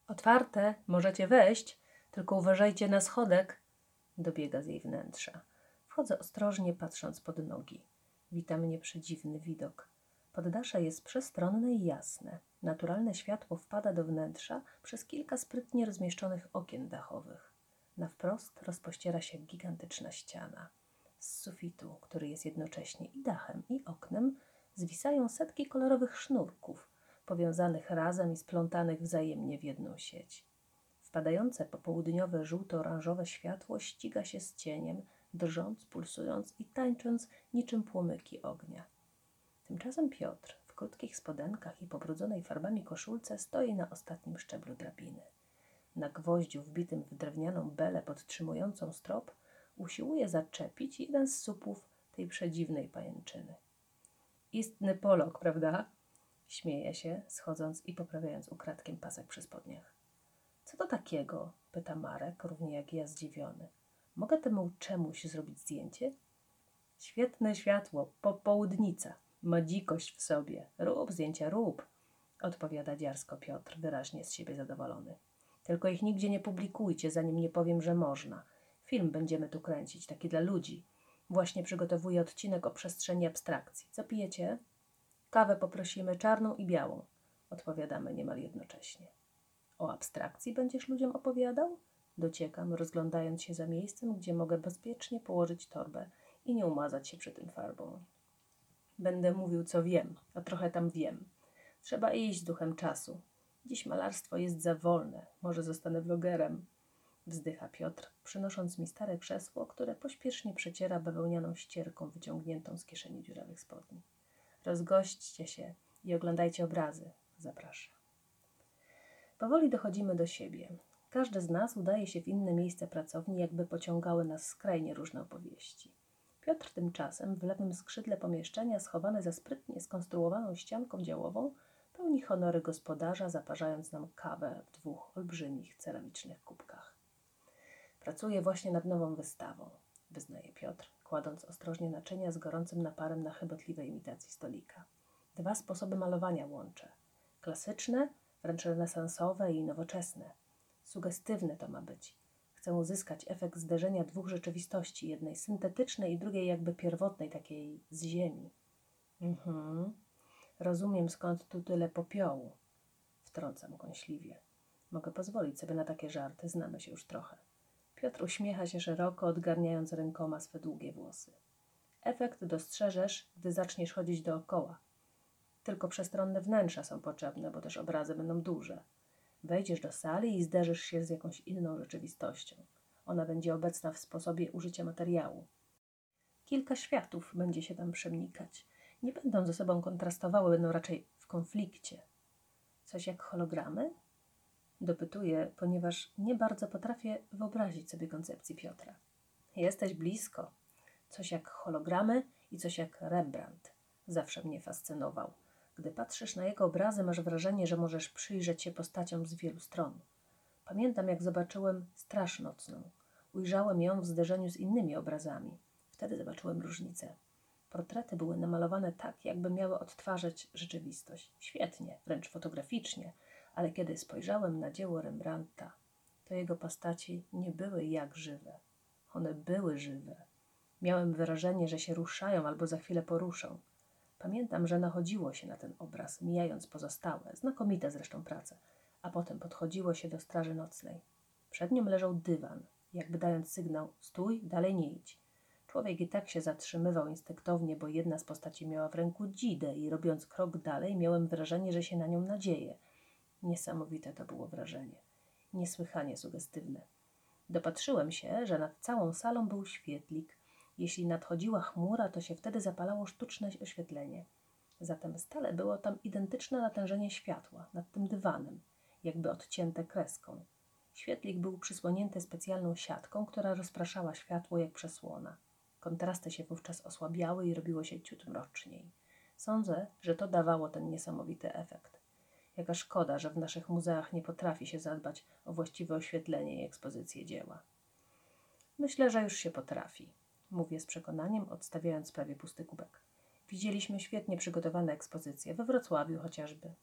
Otwarte, możecie wejść, tylko uważajcie na schodek. Dobiega z jej wnętrza. Wchodzę ostrożnie, patrząc pod nogi. Wita mnie przedziwny widok. Poddasze jest przestronne i jasne. Naturalne światło wpada do wnętrza przez kilka sprytnie rozmieszczonych okien dachowych. Na wprost rozpościera się gigantyczna ściana. Z sufitu, który jest jednocześnie i dachem, i oknem, zwisają setki kolorowych sznurków, powiązanych razem i splątanych wzajemnie w jedną sieć. Wpadające popołudniowe żółto-oranżowe światło ściga się z cieniem, drżąc, pulsując i tańcząc niczym płomyki ognia. Tymczasem Piotr w krótkich spodenkach i pobrudzonej farbami koszulce stoi na ostatnim szczeblu drabiny. Na gwoździu wbitym w drewnianą belę podtrzymującą strop usiłuje zaczepić jeden z słupów tej przedziwnej pajęczyny. Istny Polok, prawda? Śmieje się, schodząc i poprawiając ukradkiem pasek przy spodniach. Co to takiego? Pyta Marek, równie jak ja zdziwiony. Mogę temu czemuś zrobić zdjęcie? Świetne światło, popołudnica. Ma dzikość w sobie. Rób zdjęcia, rób. Odpowiada dziarsko Piotr, wyraźnie z siebie zadowolony. Tylko ich nigdzie nie publikujcie, zanim nie powiem, że można. Film będziemy tu kręcić, taki dla ludzi. Właśnie przygotowuję odcinek o przestrzeni abstrakcji. Co pijecie? Kawę poprosimy, czarną i białą. Odpowiadamy niemal jednocześnie. O abstrakcji będziesz ludziom opowiadał? Dociekam, rozglądając się za miejscem, gdzie mogę bezpiecznie położyć torbę i nie umazać się przy tym farbą. Będę mówił, co wiem, a trochę tam wiem. Trzeba iść z duchem czasu. Dziś malarstwo jest za wolne. Może zostanę vlogerem. Wzdycha Piotr, przynosząc mi stare krzesło, które pośpiesznie przeciera bawełnianą ścierką wyciągniętą z kieszeni dziurawych spodni. Rozgośćcie się i oglądajcie obrazy. Zaprasza. Powoli dochodzimy do siebie. Każdy z nas udaje się w inne miejsce pracowni, jakby pociągały nas skrajnie różne opowieści. Piotr tymczasem w lewym skrzydle pomieszczenia, schowany za sprytnie skonstruowaną ścianką działową, pełni honory gospodarza, zaparzając nam kawę w 2 olbrzymich ceramicznych kubkach. Pracuję właśnie nad nową wystawą, wyznaje Piotr, kładąc ostrożnie naczynia z gorącym naparem na chybotliwej imitacji stolika. 2 sposoby malowania łączę. Klasyczne, wręcz renesansowe i nowoczesne. Sugestywne to ma być. Chcę uzyskać efekt zderzenia 2 rzeczywistości, jednej syntetycznej i drugiej jakby pierwotnej, takiej z ziemi. Rozumiem, skąd tu tyle popiołu. Wtrącam kąśliwie. Mogę pozwolić sobie na takie żarty, znamy się już trochę. Piotr uśmiecha się szeroko, odgarniając rękoma swe długie włosy. Efekt dostrzeżesz, gdy zaczniesz chodzić dookoła. Tylko przestronne wnętrza są potrzebne, bo też obrazy będą duże. Wejdziesz do sali i zderzysz się z jakąś inną rzeczywistością. Ona będzie obecna w sposobie użycia materiału. Kilka światów będzie się tam przenikać. Nie będą ze sobą kontrastowały, będą raczej w konflikcie. Coś jak hologramy? Dopytuję, ponieważ nie bardzo potrafię wyobrazić sobie koncepcji Piotra. Jesteś blisko. Coś jak hologramy i coś jak Rembrandt. Zawsze mnie fascynował. Gdy patrzysz na jego obrazy, masz wrażenie, że możesz przyjrzeć się postaciom z wielu stron. Pamiętam, jak zobaczyłem Straż Nocną. Ujrzałem ją w zderzeniu z innymi obrazami. Wtedy zobaczyłem różnicę. Portrety były namalowane tak, jakby miały odtwarzać rzeczywistość. Świetnie, wręcz fotograficznie, ale kiedy spojrzałem na dzieło Rembrandta, to jego postaci nie były jak żywe. One były żywe. Miałem wrażenie, że się ruszają albo za chwilę poruszą. Pamiętam, że nachodziło się na ten obraz, mijając pozostałe, znakomite zresztą prace, a potem podchodziło się do Straży Nocnej. Przed nią leżał dywan, jakby dając sygnał: stój, dalej nie idź. Człowiek i tak się zatrzymywał instynktownie, bo jedna z postaci miała w ręku dzidę i robiąc krok dalej miałem wrażenie, że się na nią nadzieje. Niesamowite to było wrażenie. Niesłychanie sugestywne. Dopatrzyłem się, że nad całą salą był świetlik. Jeśli nadchodziła chmura, to się wtedy zapalało sztuczne oświetlenie. Zatem stale było tam identyczne natężenie światła nad tym dywanem, jakby odcięte kreską. Świetlik był przysłonięty specjalną siatką, która rozpraszała światło jak przesłona. Kontrasty się wówczas osłabiały i robiło się ciut mroczniej. Sądzę, że to dawało ten niesamowity efekt. Jaka szkoda, że w naszych muzeach nie potrafi się zadbać o właściwe oświetlenie i ekspozycję dzieła. Myślę, że już się potrafi, mówię z przekonaniem, odstawiając prawie pusty kubek. Widzieliśmy świetnie przygotowane ekspozycje, we Wrocławiu chociażby.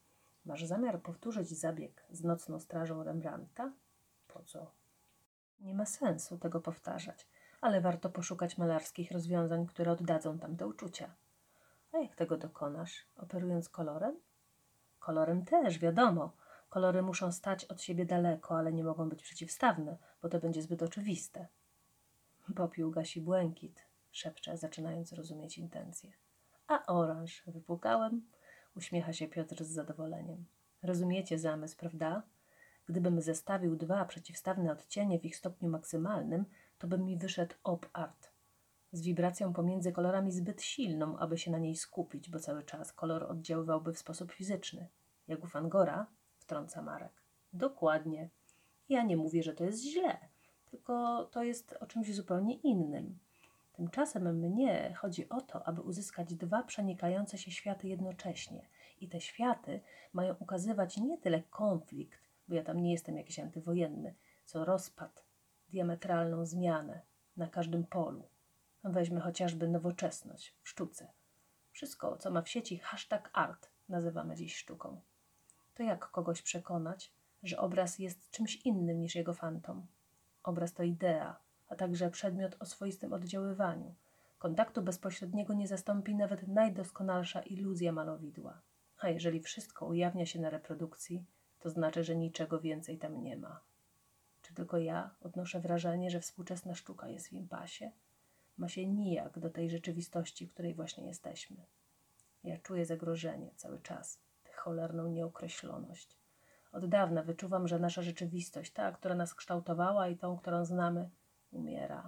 Masz zamiar powtórzyć zabieg z nocną strażą Rembrandta? Po co? Nie ma sensu tego powtarzać, ale warto poszukać malarskich rozwiązań, które oddadzą tamte uczucia. A jak tego dokonasz? Operując kolorem? Kolorem też, wiadomo. Kolory muszą stać od siebie daleko, ale nie mogą być przeciwstawne, bo to będzie zbyt oczywiste. Popiół gasi błękit, szepcze, zaczynając rozumieć intencje. A oranż, wypłukałem? Uśmiecha się Piotr z zadowoleniem. Rozumiecie zamysł, prawda? Gdybym zestawił dwa przeciwstawne odcienie w ich stopniu maksymalnym, to by mi wyszedł op-art. Z wibracją pomiędzy kolorami zbyt silną, aby się na niej skupić, bo cały czas kolor oddziaływałby w sposób fizyczny. Jak u Van Gogha, wtrąca Marek. Dokładnie. Ja nie mówię, że to jest źle, tylko to jest o czymś zupełnie innym. Tymczasem mnie chodzi o to, aby uzyskać dwa przenikające się światy jednocześnie. I te światy mają ukazywać nie tyle konflikt, bo ja tam nie jestem jakiś antywojenny, co rozpad, diametralną zmianę na każdym polu. Weźmy chociażby nowoczesność w sztuce. Wszystko, co ma w sieci #art, nazywamy dziś sztuką. To jak kogoś przekonać, że obraz jest czymś innym niż jego fantom? Obraz to idea, a także przedmiot o swoistym oddziaływaniu. Kontaktu bezpośredniego nie zastąpi nawet najdoskonalsza iluzja malowidła. A jeżeli wszystko ujawnia się na reprodukcji, to znaczy, że niczego więcej tam nie ma. Czy tylko ja odnoszę wrażenie, że współczesna sztuka jest w impasie? Ma się nijak do tej rzeczywistości, w której właśnie jesteśmy. Ja czuję zagrożenie cały czas, tę cholerną nieokreśloność. Od dawna wyczuwam, że nasza rzeczywistość, ta, która nas kształtowała i tą, którą znamy, umiera.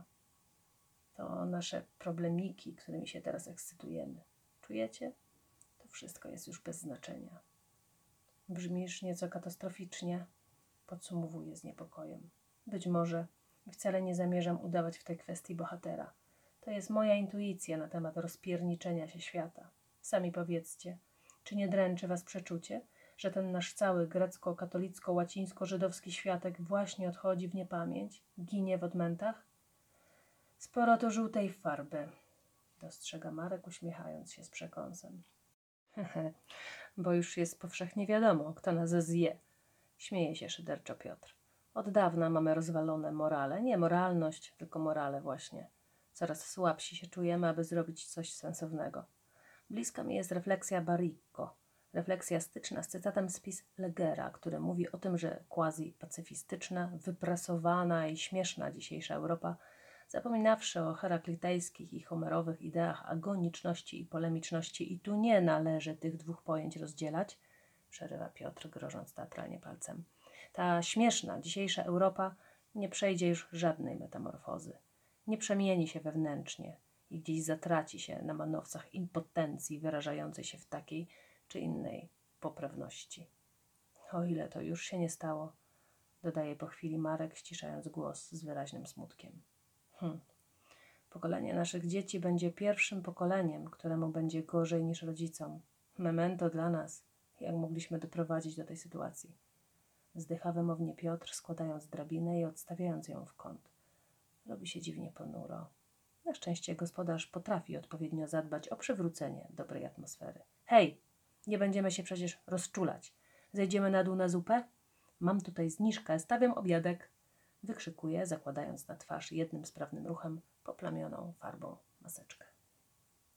To nasze problemiki, którymi się teraz ekscytujemy. Czujecie? To wszystko jest już bez znaczenia. Brzmisz nieco katastroficznie, podsumowuję z niepokojem. Być może wcale nie zamierzam udawać w tej kwestii bohatera. To jest moja intuicja na temat rozpierniczenia się świata. Sami powiedzcie, czy nie dręczy was przeczucie, że ten nasz cały grecko-katolicko-łacińsko-żydowski światek właśnie odchodzi w niepamięć, ginie w odmętach? Sporo to żółtej farby, dostrzega Marek, uśmiechając się z przekąsem. Hehe, bo już jest powszechnie wiadomo, kto nas zje. Śmieje się szyderczo Piotr. Od dawna mamy rozwalone morale. Nie moralność, tylko morale właśnie. Coraz słabsi się czujemy, aby zrobić coś sensownego. Bliska mi jest refleksja Baricco. Refleksja styczna z cytatem z Pis Legera, który mówi o tym, że quasi-pacyfistyczna, wyprasowana i śmieszna dzisiejsza Europa, zapominawszy o heraklitejskich i homerowych ideach agoniczności i polemiczności, i tu nie należy tych dwóch pojęć rozdzielać, przerywa Piotr, grożąc teatralnie palcem. Ta śmieszna dzisiejsza Europa nie przejdzie już żadnej metamorfozy. Nie przemieni się wewnętrznie i gdzieś zatraci się na manowcach impotencji wyrażającej się w takiej czy innej poprawności. O ile to już się nie stało, dodaje po chwili Marek, ściszając głos z wyraźnym smutkiem. Pokolenie naszych dzieci będzie pierwszym pokoleniem, któremu będzie gorzej niż rodzicom. Memento dla nas, jak mogliśmy doprowadzić do tej sytuacji. Wzdycha wymownie Piotr, składając drabinę i odstawiając ją w kąt. Robi się dziwnie ponuro. Na szczęście gospodarz potrafi odpowiednio zadbać o przywrócenie dobrej atmosfery. Hej, nie będziemy się przecież rozczulać. Zejdziemy na dół na zupę? Mam tutaj zniżkę, stawiam obiadek. Wykrzykuje, zakładając na twarz jednym sprawnym ruchem poplamioną farbą maseczkę.